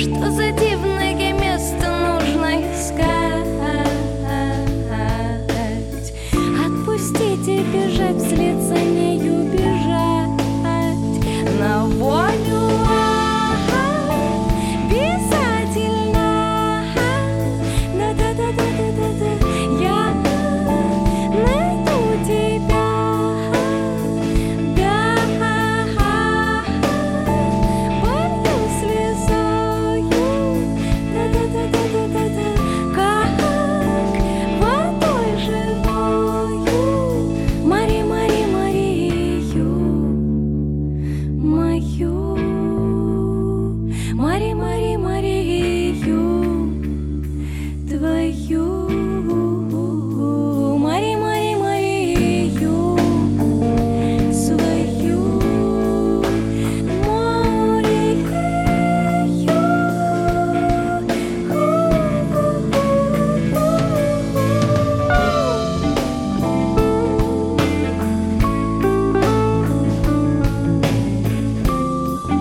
Что за дивное место нужно искать? Отпустите бежать вслед за нею, бежать на волю. Обязательно. Да-да-да-да-да-да. Я найду тебя. Да, болью слезою. Да-да-да-да-да-да. Как водой живою. Мари, Мари, Марию мою. Мари, Мари, Марию твою. Мари, Мари, Марию свою. Марию.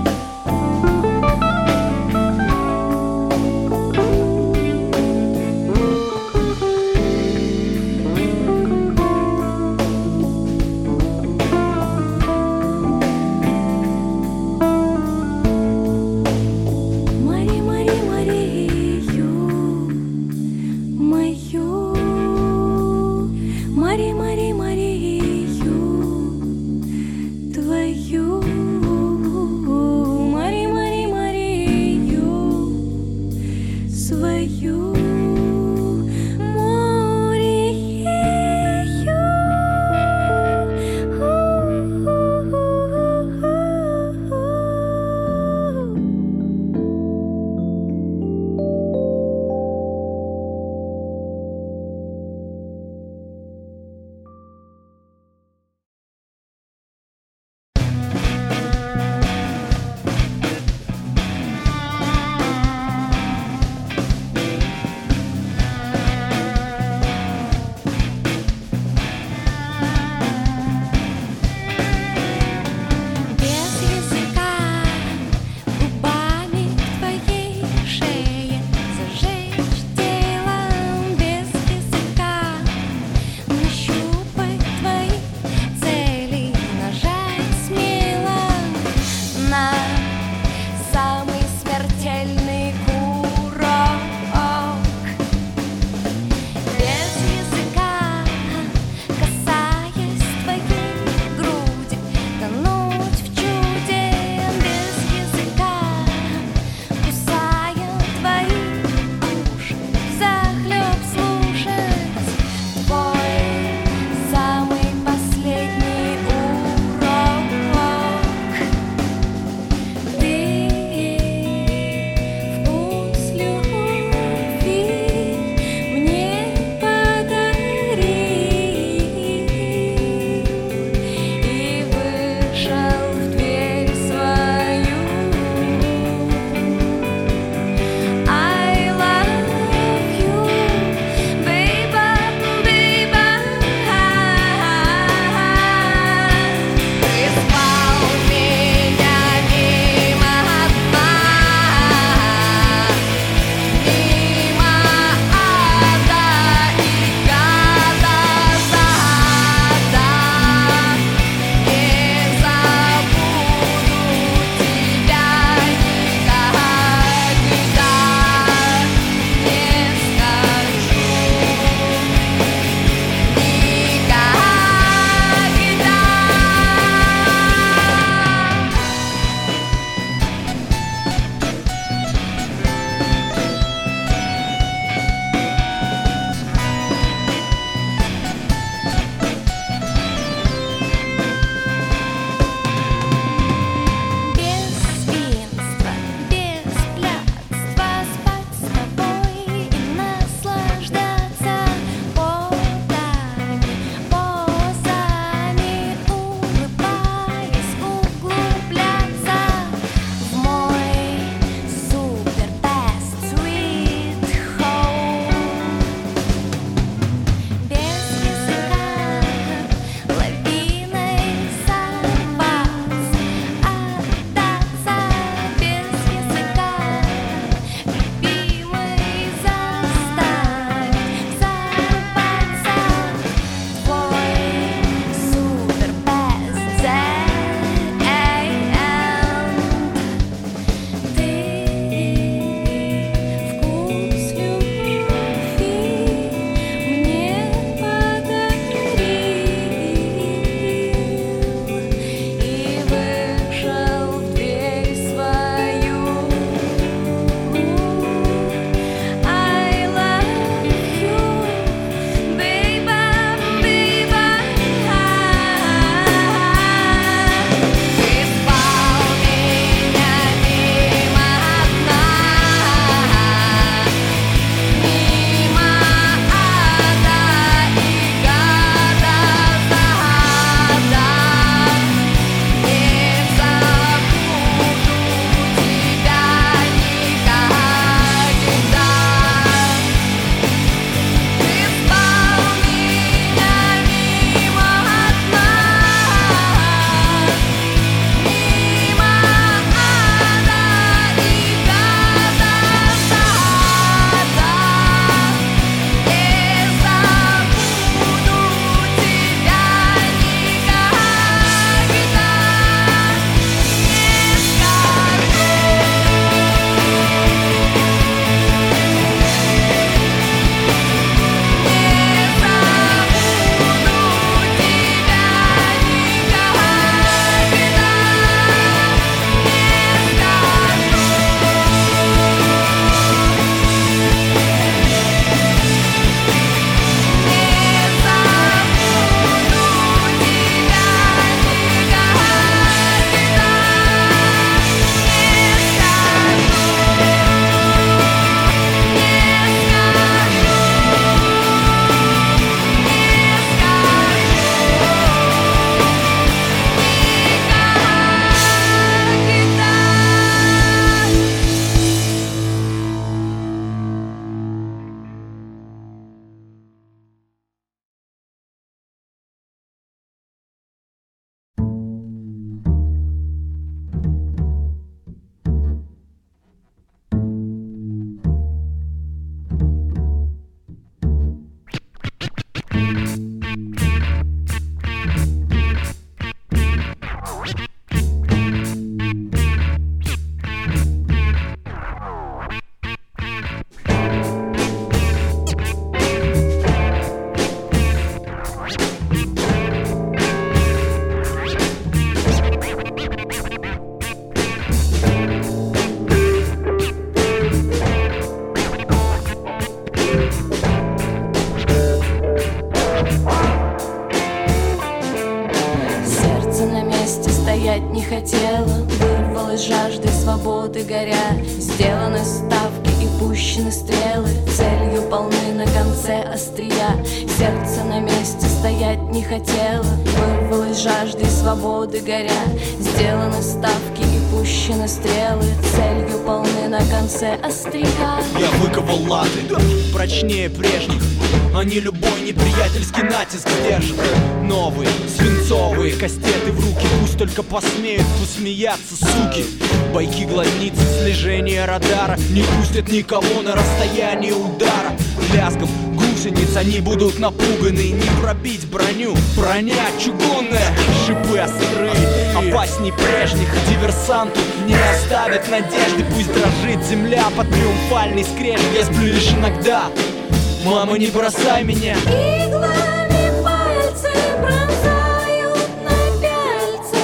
жаждой свободы горя. Сделаны ставки и пущены стрелы, целью полны на конце острия. Сердце на месте стоять не хотело, вырвалось жаждой свободы горя. Сделаны ставки и пущены стрелы, целью полны на конце острия. Я выковал латы, прочнее прежних. Они любой неприятельский натиск держат. Новые, свинцовые кастеты в руки. Пусть только посмеют посмеяться, суки. Бойки глазницы, слежение радара не пустят никого на расстоянии удара. Лязгом гусениц они будут напуганы. Не пробить броню, броня чугунная. Шипы острые, опасней прежних. Диверсанту не оставят надежды. Пусть дрожит земля под триумфальный скрежет. Я сплю лишь иногда. Мама, не бросай меня. Иглами пальцы пронзают на пяльце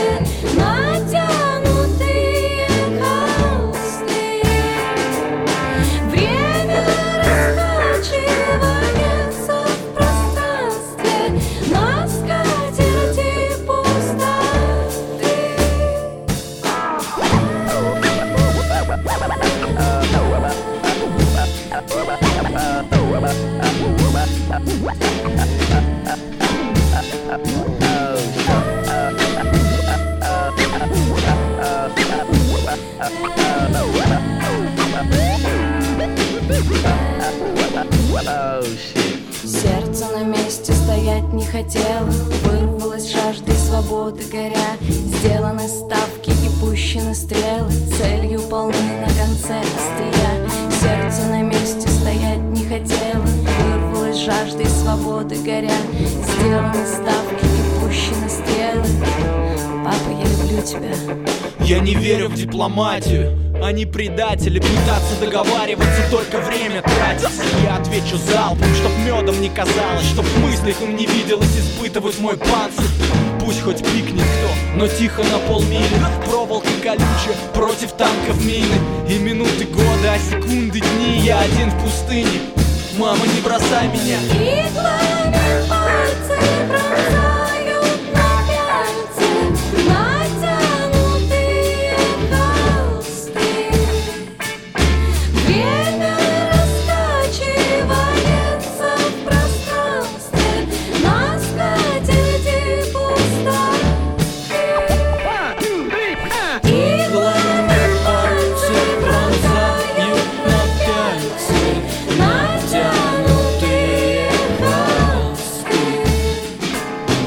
натянутые холсты. Время раскачивается в пространстве на скатерти пустоты. Сердце на месте стоять не хотело, вырвалось жаждой свободы горя. Сделаны ставки и пущены стрелы, целью полны на конце острия. Сердце на месте стоять не хотело, вырвалось жаждой свободы горя. Сделаны ставки и пущены стрелы. Папа, я люблю тебя. Я не верю в дипломатию. Они предатели, пытаться договариваться, только время тратится. Я отвечу залпом, чтоб медом не казалось, чтоб в мыслях им не виделось испытывать мой панцирь. Пусть хоть пикнет кто, но тихо на полмили. Проволока колючая против танков мины. И минуты годы, а секунды дни. Я один в пустыне. Мама, не бросай меня. Иглами пальцы пронзают на пяльце натянутые холсты. Время раскачивается в пространстве на скатерти пустоты. Иглами пальцы пронзают на пяльце натянутые холсты.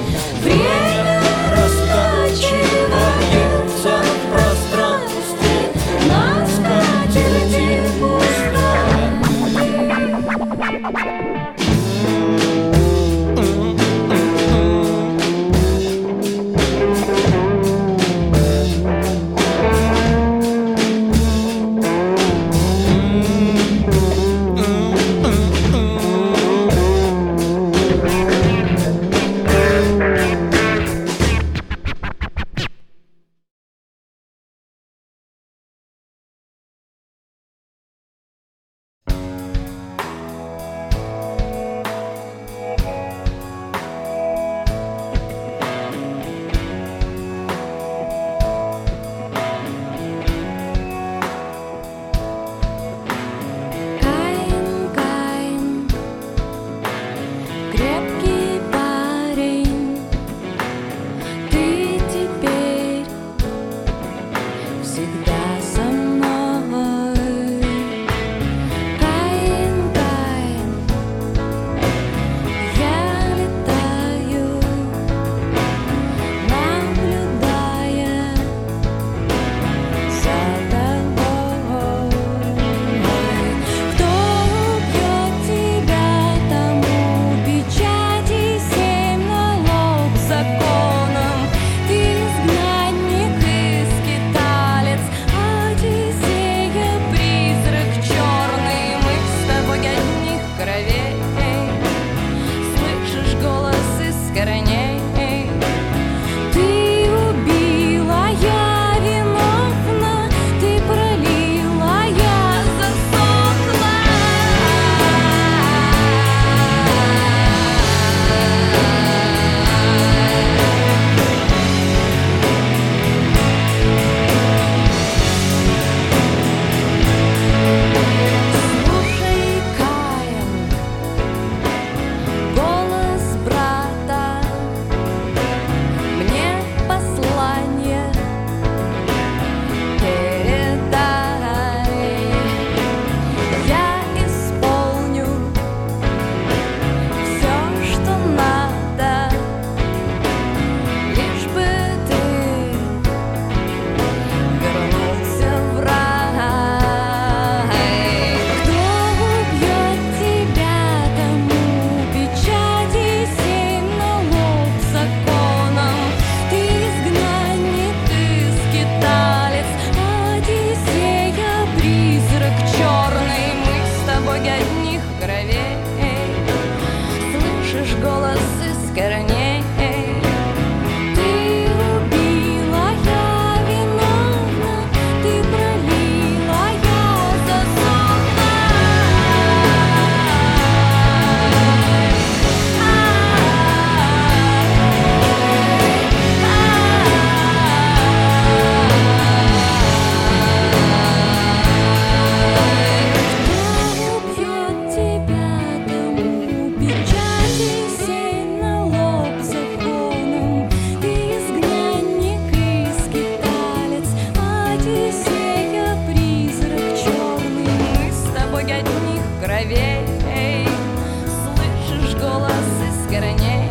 нити, сея призрак черный. Мы с тобой одних кровей, слышишь голос из корней.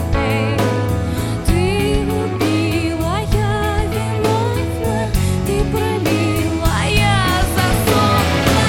Ты убила, я виновна, ты пролила, я засохла.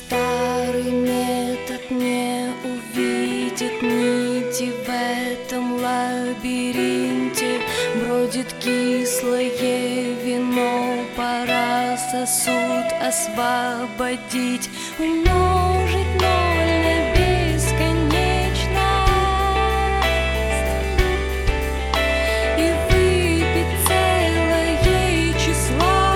старый метод не увидит нити в этом лабиринте. Бродит кислое вино, пора сосуд освободить, умножить ноль на бесконечность и выпить целое число.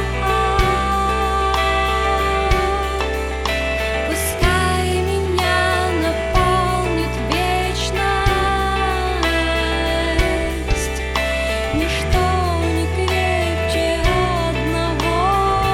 Пускай меня наполнит вечность, ничто не крепче одного.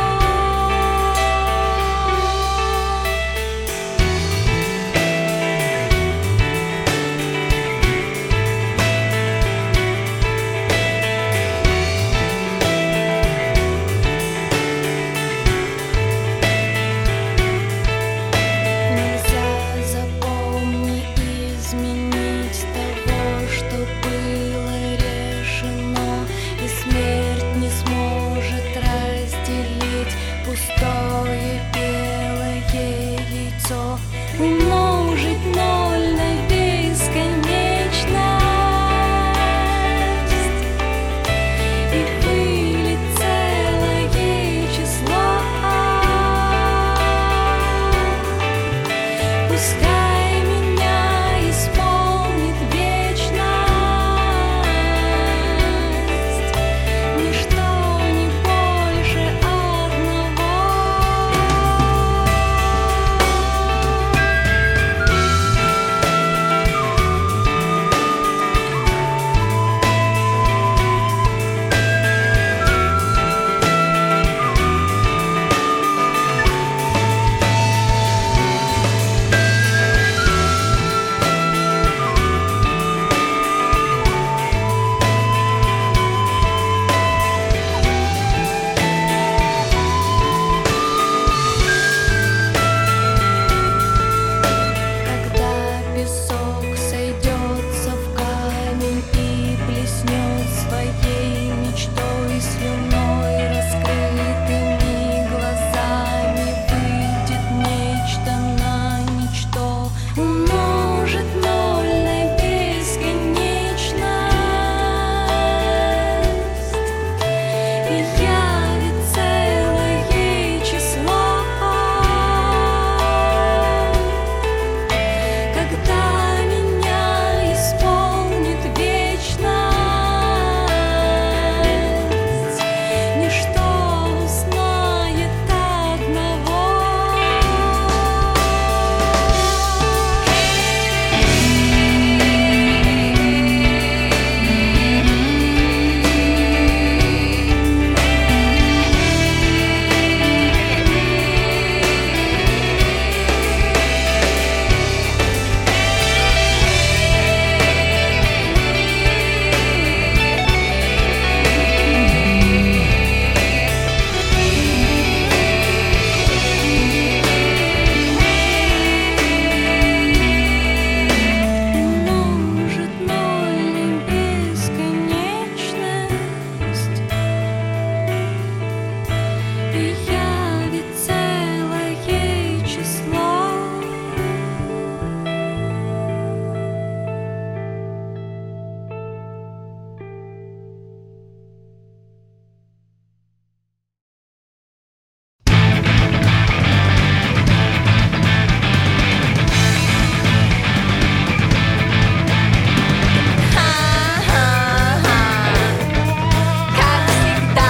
Нельзя запомнить, изменить того, что было решено, и смерть не сможет разделить пустое белое яйцо. Умножить ноль на бесконечность и вылить целое число. Пускай меня исполнит вечность, ничто не больше одного. Когда песок сойдется в камень и блеснет своей мечтой, слюной, раскрытыми глазами, выйдет нечто на ничто, умножит ноль на бесконечность и явит целое число. Когда меня исполнит вечность, ничто узнает одного. Умножит ноль на бесконечность и явит целое число. Как всегда,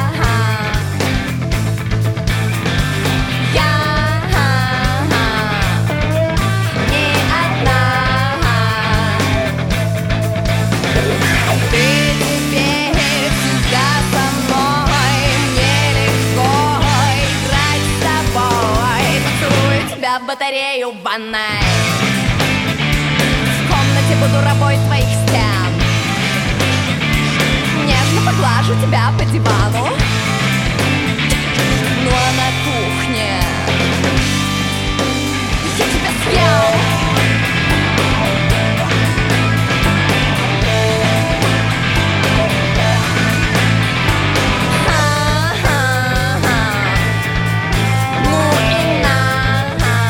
я не одна. Ты теперь всегда со мной, мне легко играть с тобой. Поцелую тебя в батарею в ванной, в комнате буду рабой твоих стен. Нежно поглажу тебя по дивану, ну а на кухне я тебя съем. Ну и на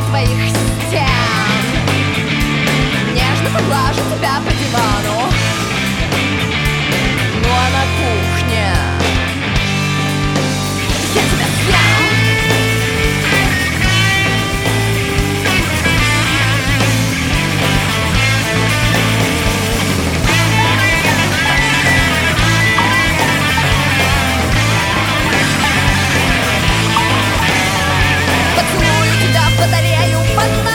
твоих стен. Нежно поглажу тебя по дивану. Ну а на кухне я тебя съем. Поцелую тебя в батарею фонарь.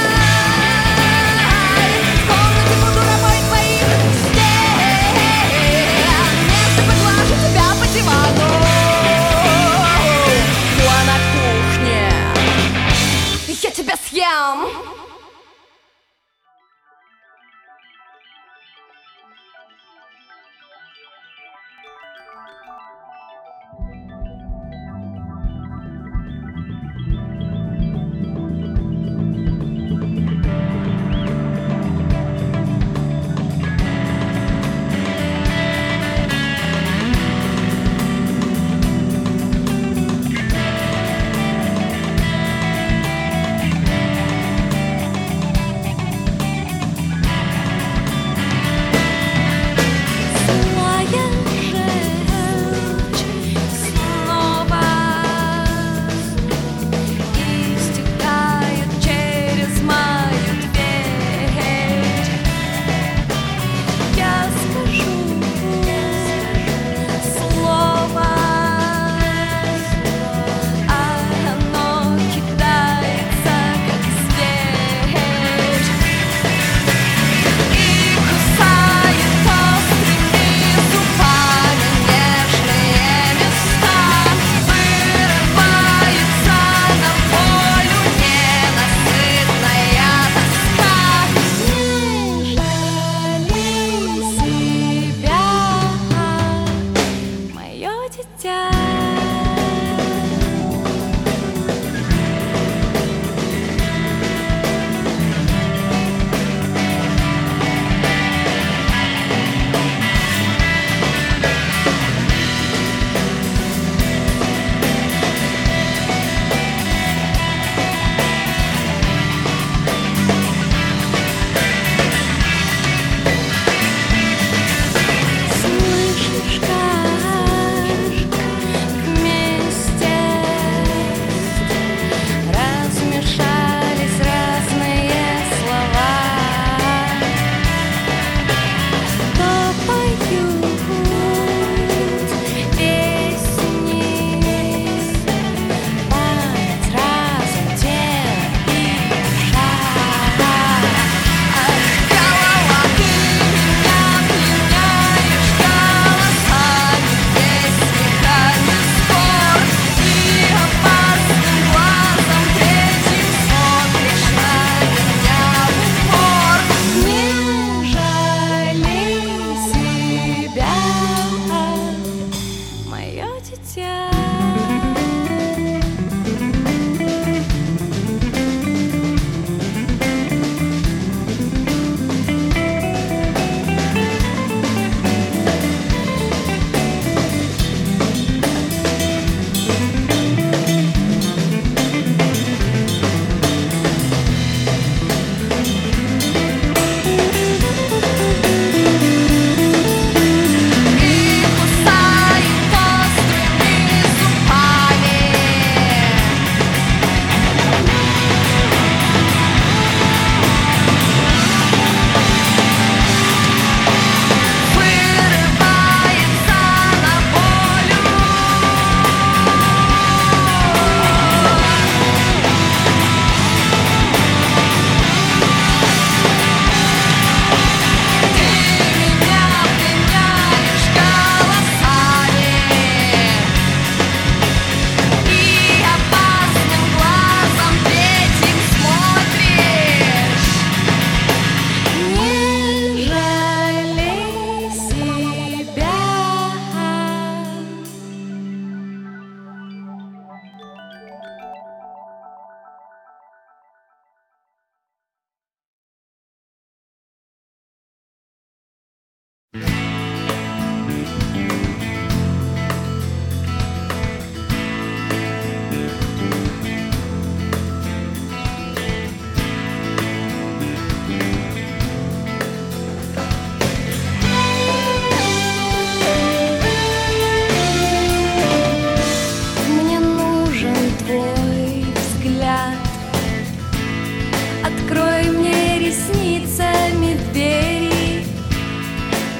В комнате буду рабой твоих стен. Нежно поглажу тебя по дивану. Ну а на кухне я тебя съем.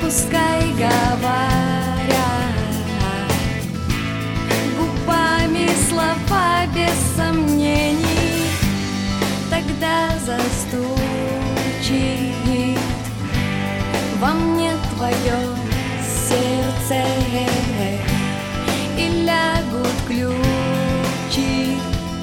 пускай говорят губами слова без сомнений, тогда застучит во мне твое сердце и лягут ключи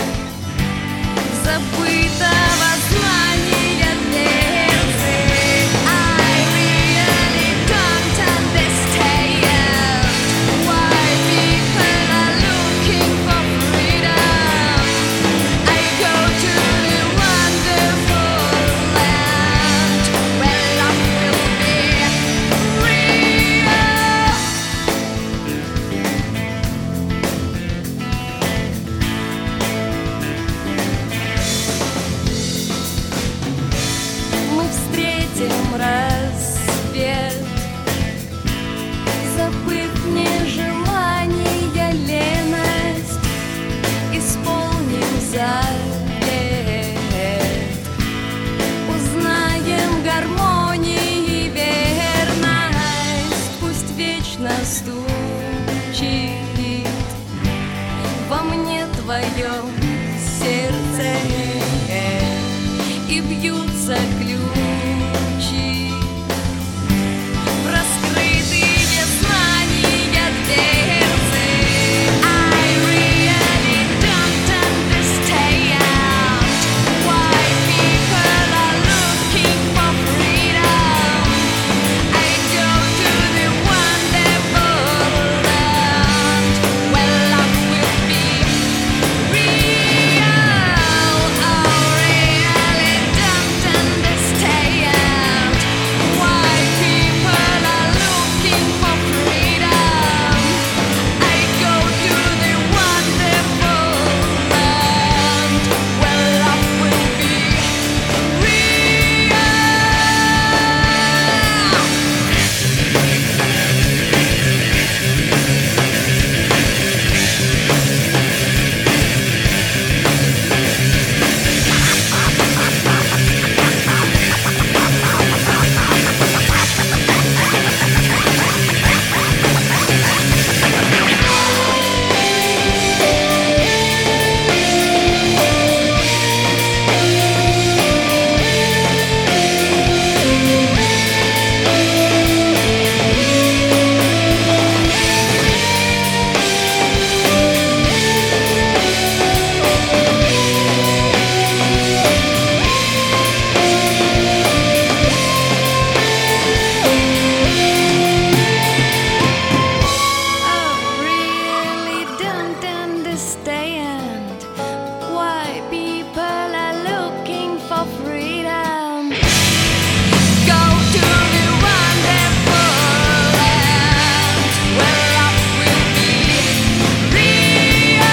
забытого знания дверцы. I really don't understand why people are looking for freedom. I go to the wonderful land where love will be real. Мы встретим рассвет, забыв нежелание, леность, исполним завет, узнаем гармонии верность, пусть вечно стучит во мне твое сердце и бьются ключи в раскрытые знания дверцы. I really don't understand why people are looking for freedom. I go to the wonderful land where love will be real. Oh, really don't understand why people are looking for freedom. I go to the wonderful land where love will be real. I really don't understand why people are looking for freedom. Go to the wonderful land where love will be real.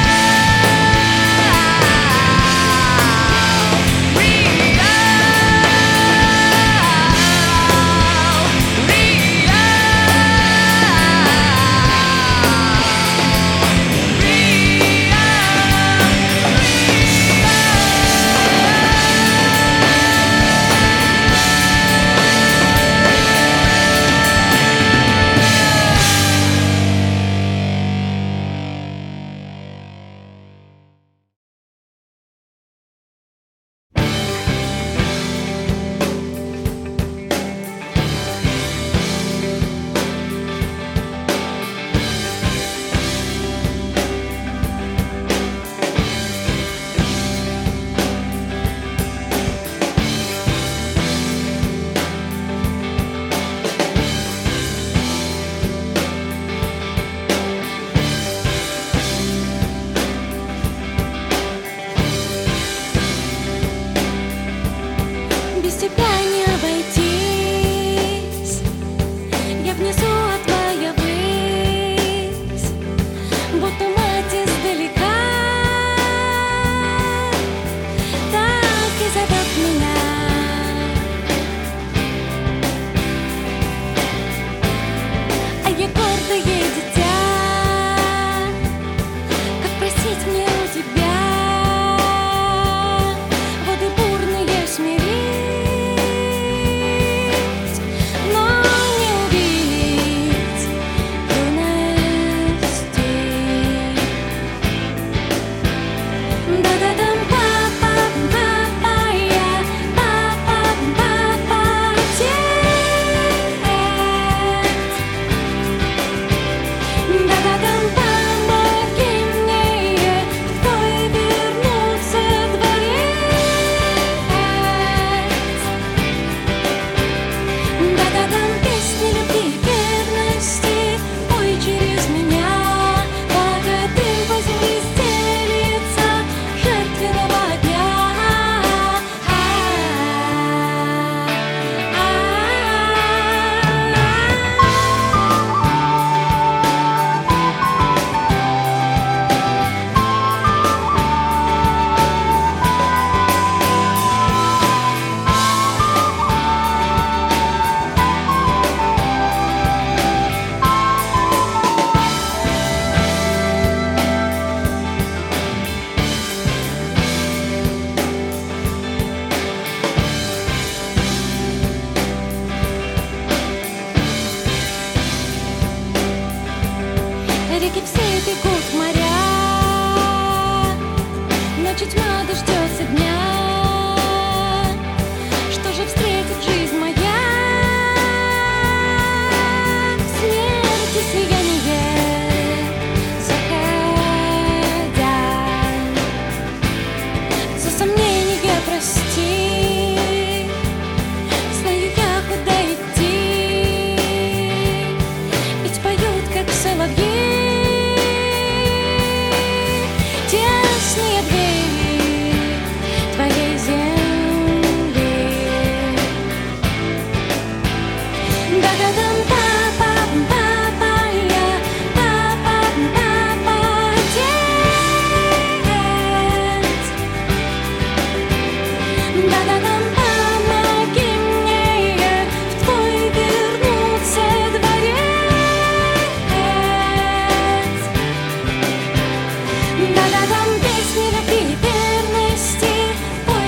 Без тебя не обойтись. Я внизу, а твоя высь, будто мать издалека, так и зовет меня. А я гордое дитя, как просить мне у тебя воды бурные смирить.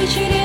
вечере